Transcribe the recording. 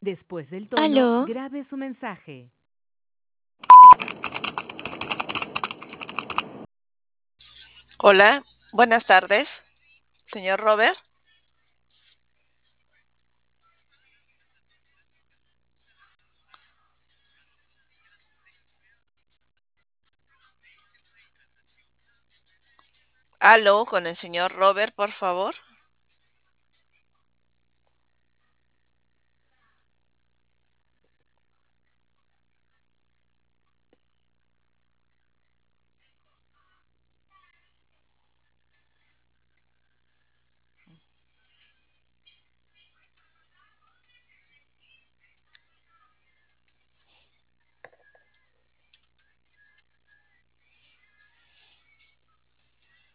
Después del tono, Aló, grabe su mensaje. Hola, buenas tardes, señor Robert. Aló, con el señor Robert, por favor.